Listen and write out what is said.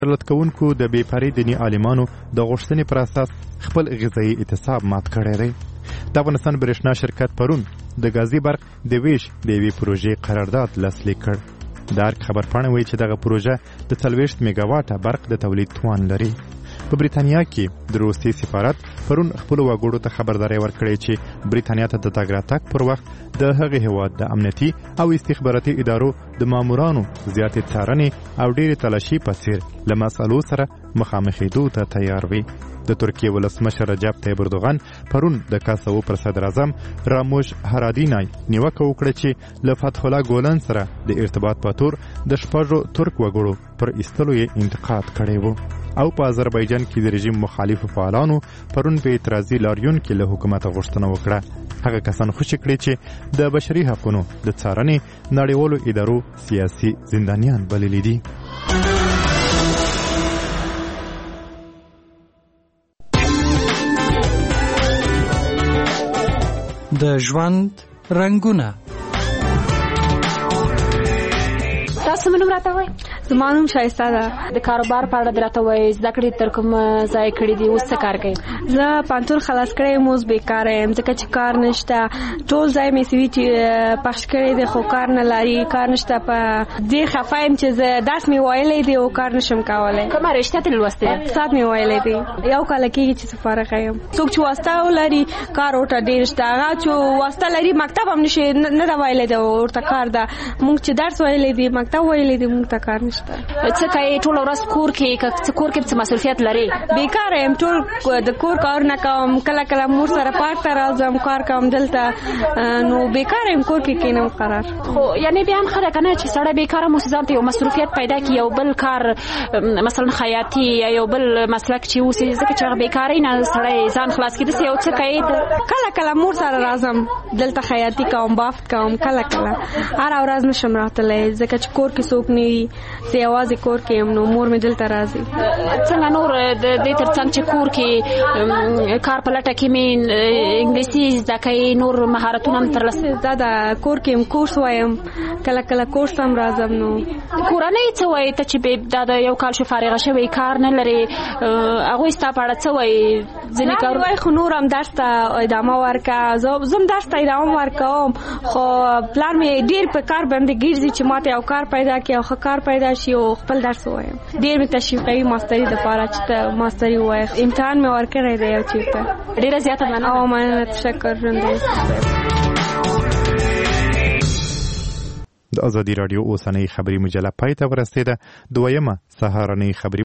ترلاسه کوونکو د بې پرې دیني عالمانو د غوښتنې پر اساس خپل غذایي اعتصاب مات کړی دی. د افغانستان برېښنا شرکت پرون د غازي برق د ویش د یوې پروژې قرارداد لاسلیک کړ. د ارګ خبرپاڼه وایي چې دغه پروژه د 40 میګاواټه برق د تولید توان لري. په بریتانیا کې د روسیې سفارت پرون خپلو وګړو ته خبرداری ورکړی چې بریتانیا ته د تګ راتګ پر وخت د هغې هېواد د امنیتي او استخباراتي ادارو د مامورانو زیاتې څارنې او ډېرې تلاشي په څېر له مسألو سره مخامخېدو ته تیار وي. د ترکیې ولسمشر رجب طیب اردوغان پرون د کاسوو پر صدر اعظم راموش هرادینای نیوکه وکړه چې له فتح الله ګولن سره د ارتباط په تور د شپږو ترک وګړو پر ایستلو یې انتقاد کړی و. او په آذربایجان کې د رژیم مخالفو فعالانو پرون په اعتراضي لاریون کې له حکومت غوښتنه وکړه هغه کسان خوشي کړي چې د بشري حقونو د څارنې نړیوالو ادارو سیاسي زندانیان بللي دي. د ژوند رنګونه. تاسو منو راته وای؟ زما نوم شایسته ده. د کاروبار په اړه راته وای، زده کړې تر کوم ځای کړې دي، اوس څه کار کوي؟ زه پانتون خلاص کړی یم، اوس بیکاره یم ځکه چې کار نشته. ټول ځای مې سوي چې پخش کړی دی خو کار نه لري، کار نشته. په دې خفه یم چې زه درس مې ویلی دی او کار نشم کولی. کومه رشته ترې لوستې؟ اقتصاد مې ویلی دی. یو کال کېږي چې فارغه یم. څوک چې واسطه ولري کار ورته ډېر شته، هغه چې واسطه لري مکتب هم نشي نه ده ویلی دی ورته کار ده. موږ چې درس ویلی دی مکتب ویلی دی موږ ته کار نشته. څه کوي ټول ورځ کور کې څه مسؤلیت لري؟ بیکاره یم، ټول د کور کارونه کوم، کله کله مور سره پارک ته راځم کار کوم دلته، نو بیکاره یم کور کې کینم قرار. خو یعنی بیا هم ښه ده که نه چې سړی بیکاره مو ځان ته یو مسؤلیت پیدا کړي، یو بل کار مثلا خیاطي یا یو بل مسلک چې اوسي، ځکه چې هغه بیکارۍ نه سړی ځان خلاص کړي. داسې یو څه کوي؟ کله کله مور سره راځم دلته خیاطي کوم، بافت کوم، کله کله هره ورځ نشم راتلی ځکه چې کور کې څوک نه وي، زه یوازې کور کې یم نو مور مې دلته راځي. څنګه نور د دې تر څنګ چې کور کې کار په لټه کې مې انګلیسي زده کوي، نور مهارتونه هم ترلاسه؟ زه د کور کې یم کورس وایم، کله کله کورس هم راځم. نو کورنۍ څه وایي ته چې دا د یو کال شو فارغه شوی کار نه لري، هغوی ستا په اړه څه وایي؟ ځینې کار وایي خو نور هم درس ته ادامه ورکړه. زه هم درس ته ادامه ورکوم خو پلان مې ډېر په کار باندې ګرځي چې ماته یو کار پیدا کړي او ښه کار پیدا شي او خپل درس ووایم. ډېر مې تشویق کوي ماستري دپاره چې ته ماستري ووایې. امتحان مې ورکړی دی یو چېرته. ډېره زیاته مننه. او مننه، تشکر. ژوندی د ازادي راډیو اوسنۍ خبري مجله پای ته ورسېده. دویمه سهارنۍ خبري